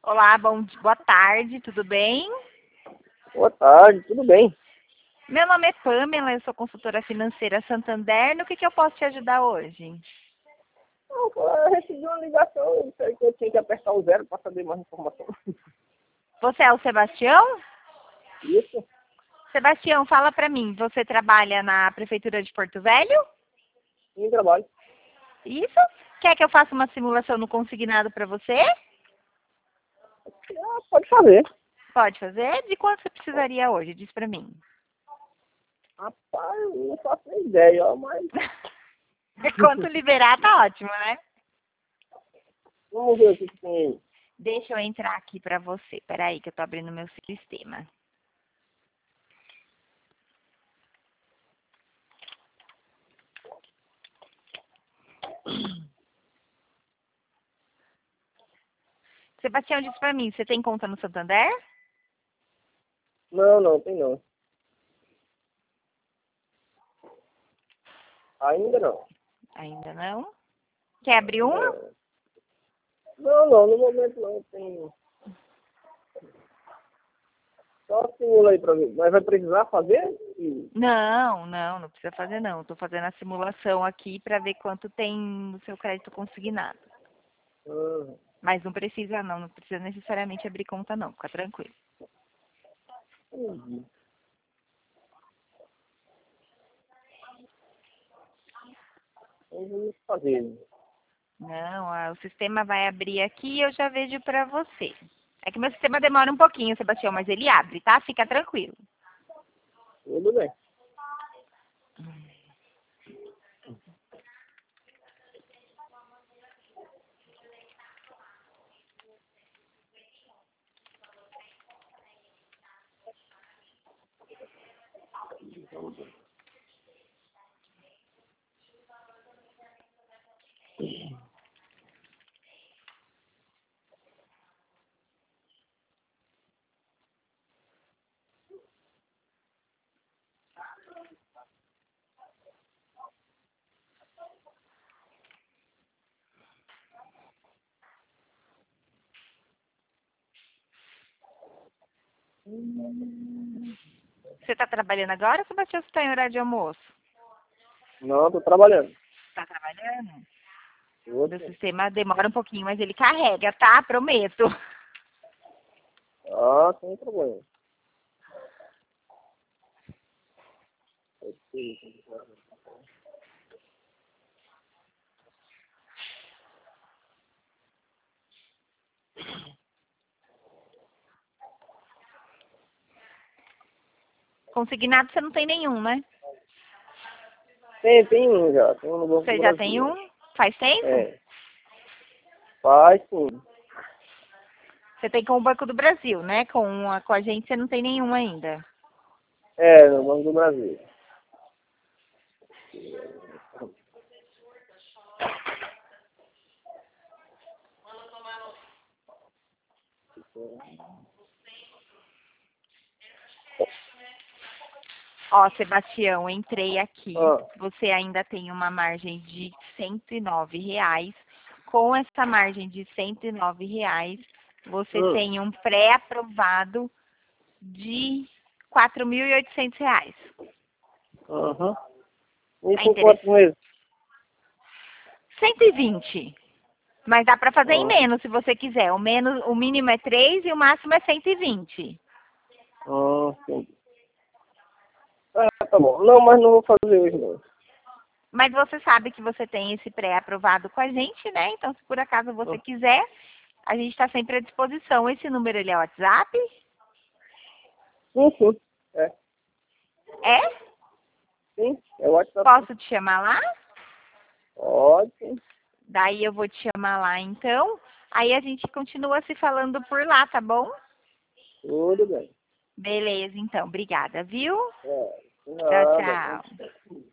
Olá, boa tarde, tudo bem? Boa tarde, tudo bem? Meu nome é Pamela, eu sou consultora financeira Santander. No que eu posso te ajudar hoje? Eu recebi uma ligação, eu sei que eu tinha que apertar o zero para saber mais informação. Você é o Sebastião? Isso? Sebastião, fala pra mim, você trabalha na Prefeitura de Porto Velho? Em trabalho. Isso? Quer que eu faça uma simulação no consignado pra você? Pode fazer. Pode fazer? De quanto você precisaria hoje? Diz pra mim. Rapaz, eu não faço nem ideia, ó, mas Quanto liberar, tá ótimo, né? vamos ver o que tem aí. Deixa eu entrar aqui pra você. Peraí que eu tô abrindo meu sistema. Sebastião, diz pra mim, você tem conta no Santander? Não, tem não. Ainda não. Ainda não. Quer abrir uma? É. Não, no momento não, tem. Só simula aí pra mim. Mas vai precisar fazer? Não precisa fazer não. Estou fazendo a simulação aqui para ver quanto tem no seu crédito consignado. Ah, Mas não precisa não precisa necessariamente abrir conta não, fica tranquilo. entendi. Então vamos fazer. Não, o sistema vai abrir aqui e eu já vejo para você. É que meu sistema demora um pouquinho, Sebastião, mas ele abre, tá? Fica tranquilo. Tudo bem. Você está trabalhando agora, Sebastião, ou você está em horário de almoço? Não, tô trabalhando. Está trabalhando? Meu Outro. sistema demora um pouquinho, mas ele carrega, tá? Prometo. Sem problema. Consignado você não tem nenhum, né? Tem um já. Tem um no Banco do Você já tem Brasil. um? Faz tempo? É. Faz sim. Você tem com o Banco do Brasil, né? Com a gente você não tem nenhum ainda. É, no Banco do Brasil. Ó, Sebastião, entrei aqui. Ah, Você ainda tem uma margem de R$ 109. Com essa margem de R$ 109, você hum, tem um pré-aprovado de R$ 4.800. aham. E É por quantos interessante. meses? 120. Mas dá para fazer em Ah, menos, se você quiser. O mínimo é 3 e o máximo é 120. sim. Tá bom. Não, mas não vou fazer hoje não. Mas você sabe que você tem esse pré-aprovado com a gente, né? Então, se por acaso você Ah, quiser, a gente está sempre à disposição. Esse número, ele é WhatsApp? sim. É. É? Sim, é o WhatsApp. Posso te chamar lá? Pode, sim. Daí eu vou te chamar lá, então. Aí a gente continua se falando por lá, tá bom? Tudo bem. Beleza, então. Obrigada, viu? É, Tchau, nada. tchau.